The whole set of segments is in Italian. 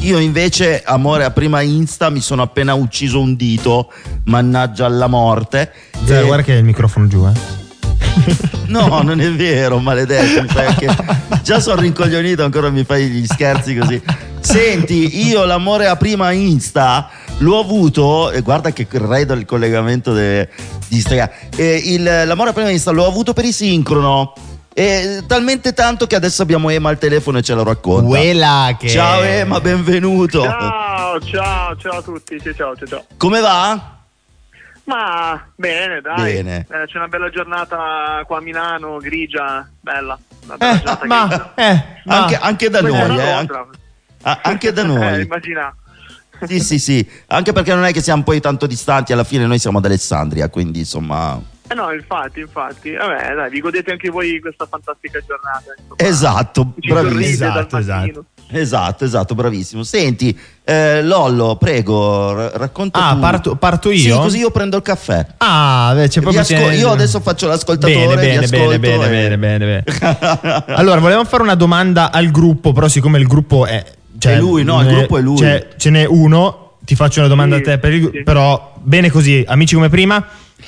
Io invece, amore a prima insta, mi sono appena ucciso un dito, mannaggia alla morte. Guarda che è il microfono giù, No, non è vero, maledetto, mi fai anche... Già sono rincoglionito, ancora mi fai gli scherzi così. Senti, io l'amore a prima insta l'ho avuto, e guarda che redo il collegamento di Instagram. L'amore a prima insta l'ho avuto per Isincrono. Talmente tanto che adesso abbiamo Ema al telefono e ce lo racconta. Ciao Ema, benvenuto. Ciao a tutti. Ciao. Come va? Ma bene, dai. Bene. C'è una bella giornata qua a Milano, grigia, bella. Una bella giornata grigia. Anche da noi, anche da noi. Immagina. Sì, anche perché non è che siamo poi tanto distanti, alla fine noi siamo ad Alessandria, quindi insomma. No, infatti. Vabbè, dai, vi godete anche voi questa fantastica giornata. Insomma. Esatto, bravissimo. Esatto, bravissimo. Senti, Lollo, prego, racconta tu. Parto io? Sì, così io prendo il caffè. C'è proprio io adesso faccio l'ascoltatore. Bene. Allora, volevamo fare una domanda al gruppo, però siccome il gruppo è... È lui, no, il gruppo è lui. Ce n'è uno, ti faccio una domanda a te, però bene così, amici come prima.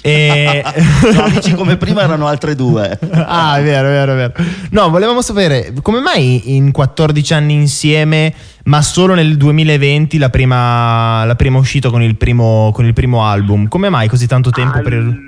No, amici come prima erano altre due. È vero. No, volevamo sapere come mai in 14 anni insieme, ma solo nel 2020 la prima uscita con il primo album. Come mai così tanto tempo?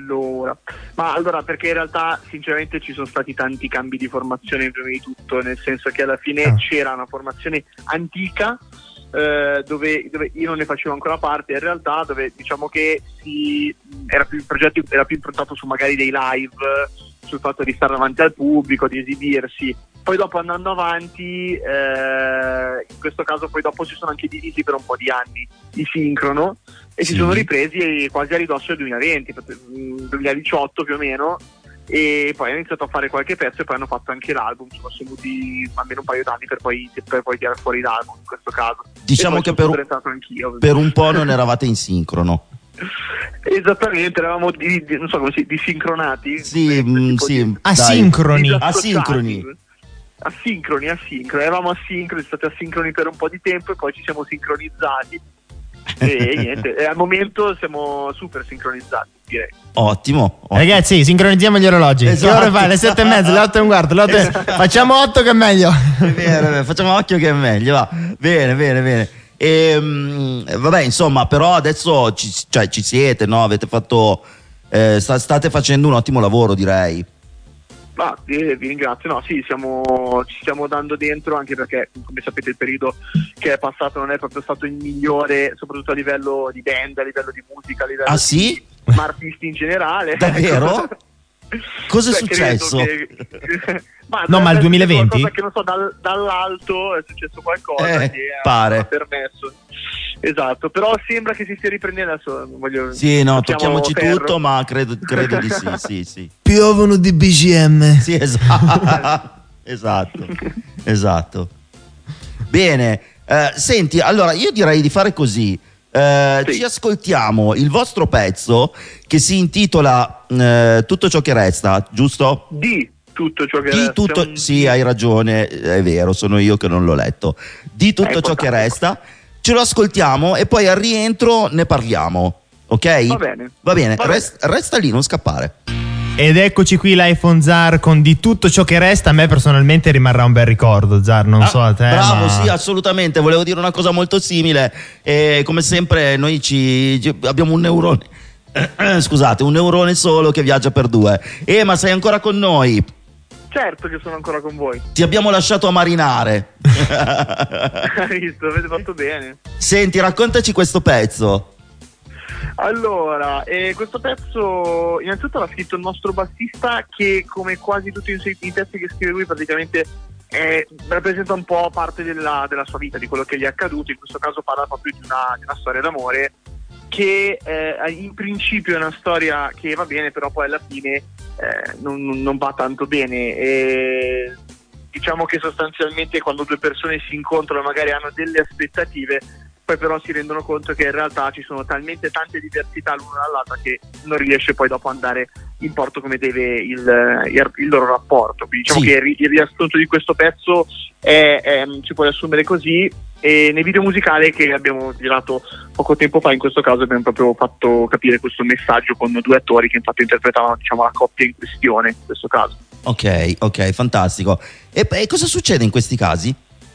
Allora, perché in realtà sinceramente ci sono stati tanti cambi di formazione prima di tutto, nel senso che alla fine c'era una formazione antica dove io non ne facevo ancora parte, in realtà dove diciamo che il progetto era più improntato su magari dei live, sul fatto di stare davanti al pubblico, di esibirsi. Poi dopo, andando avanti, in questo caso poi dopo si sono anche divisi per un po' di anni di sincrono e si sono ripresi quasi a ridosso del 2020, 2018 più o meno, e poi hanno iniziato a fare qualche pezzo e poi hanno fatto anche l'album. Ci sono avuti almeno un paio d'anni per poi tirare fuori l'album in questo caso. Diciamo che per un po' non eravate in sincrono. Esattamente, eravamo non so come disincronati. Sì. Asincroni. Eravamo asincroni, stati asincroni per un po' di tempo e poi ci siamo sincronizzati. E niente, al momento siamo super sincronizzati, direi. Ottimo. Ragazzi, sincronizziamo gli orologi. Esatto. Che ore fai? Le 7:30, le 8:15. Facciamo 8 che è meglio. È vero, facciamo occhio che è meglio, va. Bene. Vabbè, insomma, però adesso ci siete, no? Avete fatto state facendo un ottimo lavoro, direi. Vi ringrazio. No, sì, ci stiamo dando dentro, anche perché come sapete il periodo che è passato non è proprio stato il migliore, soprattutto a livello di band, a livello di musica, a livello sì? di artisti in generale. Davvero? Cosa è successo? Ma il 2020? Qualcosa che non so, dall'alto è successo qualcosa che pare. ha permesso. Esatto, però sembra che si stia riprendendo adesso. Sì, no, tocchiamoci tutto, ma credo di sì. Piovono di BGM. Sì, esatto. Bene, senti, allora io direi di fare così. Ci ascoltiamo il vostro pezzo che si intitola Tutto ciò che resta, giusto? Di tutto ciò che resta. Sì, hai ragione, è vero, sono io che non l'ho letto. Di tutto ciò che resta. Ce lo ascoltiamo e poi al rientro ne parliamo, ok? Va bene. Resta lì, non scappare. Ed eccoci qui l'iPhone Zar con Di tutto ciò che resta. A me personalmente rimarrà un bel ricordo, Zar, non so a te. Bravo, sì, assolutamente. Volevo dire una cosa molto simile. Come sempre noi abbiamo un neurone. Scusate, un neurone solo che viaggia per due. Ma sei ancora con noi? Certo che sono ancora con voi. Ti abbiamo lasciato a marinare. Hai visto, avete fatto bene. Senti, raccontaci questo pezzo. Allora, questo pezzo innanzitutto l'ha scritto il nostro bassista, che come quasi tutti i testi che scrive lui praticamente rappresenta un po' parte della sua vita, di quello che gli è accaduto. In questo caso parla proprio di una storia d'amore che in principio è una storia che va bene, però poi alla fine non va tanto bene. E diciamo che sostanzialmente quando due persone si incontrano magari hanno delle aspettative, poi però si rendono conto che in realtà ci sono talmente tante diversità l'una dall'altra che non riesce poi dopo andare in porto come deve il loro rapporto. Quindi diciamo Sì. che il riassunto di questo pezzo si può riassumere così, e nei video musicali che abbiamo girato poco tempo fa, in questo caso abbiamo proprio fatto capire questo messaggio con 2 attori che infatti interpretavano, diciamo, la coppia in questione in questo caso. Ok, fantastico. E cosa succede in questi casi?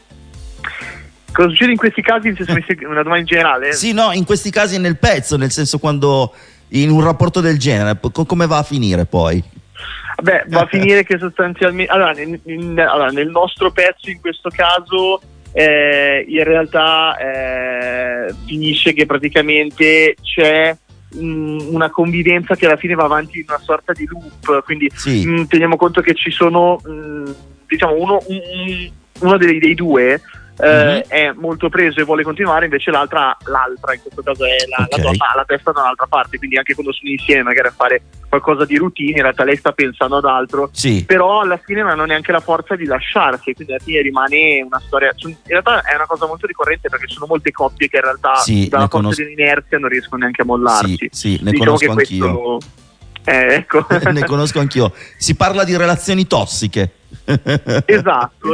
Cosa succede in questi casi? Se una domanda in generale? Sì, no, in questi casi nel pezzo, nel senso, quando in un rapporto del genere, come va a finire poi? Beh, va a finire che sostanzialmente allora, nel nostro pezzo in questo caso in realtà finisce che praticamente c'è una convivenza che alla fine va avanti in una sorta di loop, quindi Sì. teniamo conto che ci sono diciamo uno dei due è molto preso e vuole continuare, invece l'altra in questo caso è la Ok. donna ha la testa da un'altra parte, quindi anche quando sono insieme magari a fare qualcosa di routine, in realtà lei sta pensando ad altro, Sì. però alla fine non hanno neanche la forza di lasciarsi, quindi alla fine rimane una storia. In realtà è una cosa molto ricorrente, perché ci sono molte coppie che in realtà Sì, dalla ne forza conosco. dell'inerzia non riescono neanche a mollarsi. Sì, ne Diciamo conosco che anch'io. ecco. Ne conosco anch'io. Si parla di relazioni tossiche. Esatto.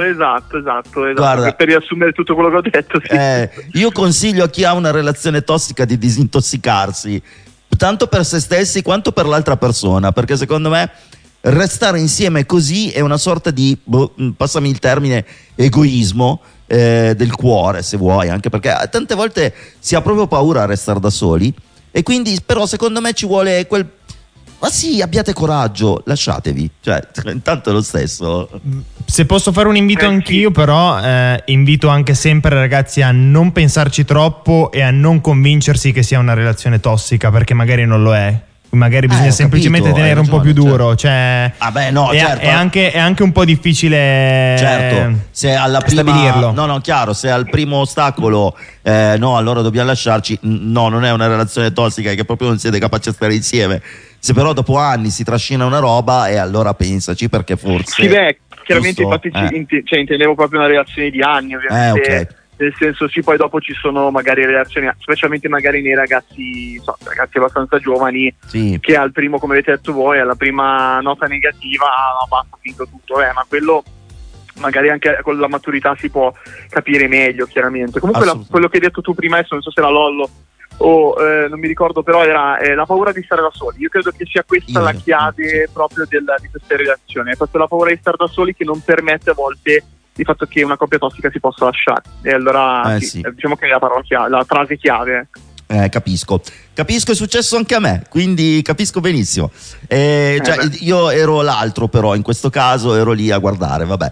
Guarda, per riassumere tutto quello che ho detto, sì. io consiglio a chi ha una relazione tossica di disintossicarsi, tanto per se stessi quanto per l'altra persona, perché secondo me restare insieme così è una sorta di, passami il termine, egoismo del cuore, se vuoi, anche perché tante volte si ha proprio paura a restare da soli, e quindi però secondo me ci vuole quel... Ma sì, abbiate coraggio, lasciatevi, cioè intanto è lo stesso. Se posso fare un invito anch'io, sì. però invito anche sempre, ragazzi, a non pensarci troppo e a non convincersi che sia una relazione tossica, perché magari non lo è. Magari bisogna ho semplicemente capito, tenere hai un po' ragione, più duro. Cioè, Ah beh, no, è, certo. è anche un po' difficile Certo, se alla prima stabilirlo. no, chiaro, se al primo ostacolo no, allora dobbiamo lasciarci, no, non è una relazione tossica, è che proprio non siete capaci a stare insieme. Se però dopo anni si trascina una roba, e allora pensaci, perché forse Sì, beh, chiaramente giusto? infatti intendevo proprio una relazione di anni, ovviamente. Ok. Nel senso, sì, poi dopo ci sono magari relazioni, specialmente magari nei ragazzi abbastanza giovani, Sì. che al primo, come avete detto voi, alla prima nota negativa, no, basta, finito tutto, ma quello magari anche con la maturità si può capire meglio, chiaramente. Comunque quello che hai detto tu prima, adesso non so se era Lollo o non mi ricordo, però era la paura di stare da soli. Io credo che sia questa la chiave proprio di queste relazioni, è proprio la paura di stare da soli che non permette a volte il fatto che una coppia tossica si possa lasciare, e allora sì. diciamo che è la frase chiave. Capisco, è successo anche a me, quindi capisco benissimo. Cioè, io ero l'altro, però in questo caso ero lì a guardare, vabbè.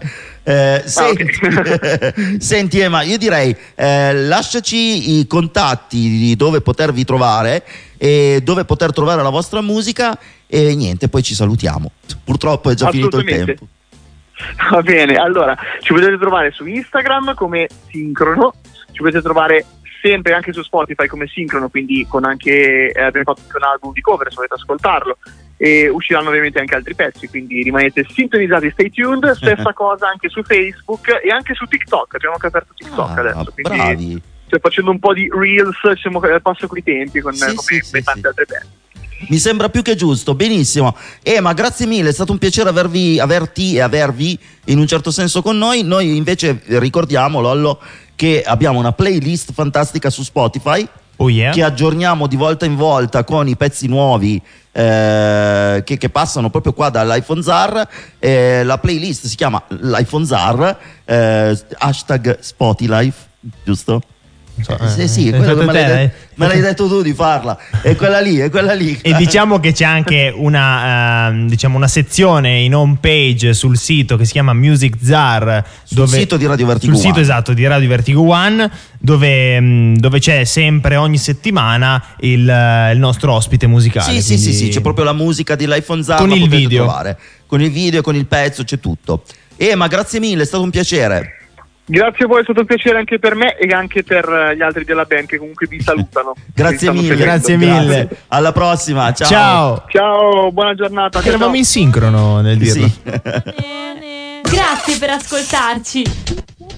Senti Emma, io direi lasciaci i contatti di dove potervi trovare e dove poter trovare la vostra musica, e niente, poi ci salutiamo. Purtroppo è già finito il tempo. Va bene, allora ci potete trovare su Instagram come Sincrono, ci potete trovare sempre anche su Spotify come Sincrono, quindi con anche abbiamo fatto anche un album di cover se volete ascoltarlo, e usciranno ovviamente anche altri pezzi, quindi rimanete sintonizzati, stay tuned. Stessa cosa anche su Facebook e anche su TikTok, abbiamo anche aperto TikTok adesso, quindi bravi. facendo un po' di reels, siamo al passo coi tempi con tanti altri pezzi. Mi sembra più che giusto, benissimo. Ma grazie mille, è stato un piacere avervi in un certo senso con noi. Noi invece ricordiamo, Lollo, che abbiamo una playlist fantastica su Spotify, che aggiorniamo di volta in volta con i pezzi nuovi che passano proprio qua dall'iPhone Zar. La playlist si chiama l'iPhone Zar, hashtag Spotify, giusto? Sì, quello me l'hai detto tu di farla, è quella lì. E diciamo che c'è anche una sezione in home page sul sito che si chiama Music Zar, sul sito di Radio Vertigo One. Sito esatto di Radio Vertigo One, dove c'è sempre ogni settimana il nostro ospite musicale. Sì, c'è proprio la musica di l'iPhone Zar con il video, con il video, con il pezzo, c'è tutto. Ma grazie mille, è stato un piacere. Grazie a voi, è stato un piacere anche per me e anche per gli altri della band che comunque vi salutano. Grazie mille. Alla prossima. Ciao, buona giornata. Eravamo in sincrono nel dirlo. Grazie per ascoltarci.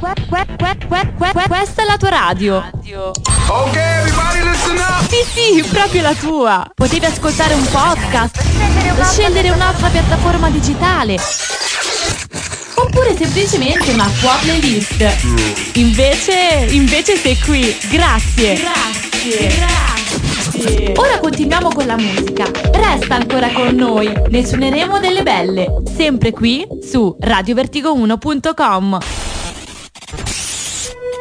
Questa è la tua radio. Ok, everybody listen up. Sì, proprio la tua. Potevi ascoltare un podcast, scegliere un'altra piattaforma digitale, oppure semplicemente una tua playlist. Invece sei qui. Grazie. Ora continuiamo con la musica. Resta ancora con noi. Ne suoneremo delle belle. Sempre qui su radiovertigo1.com.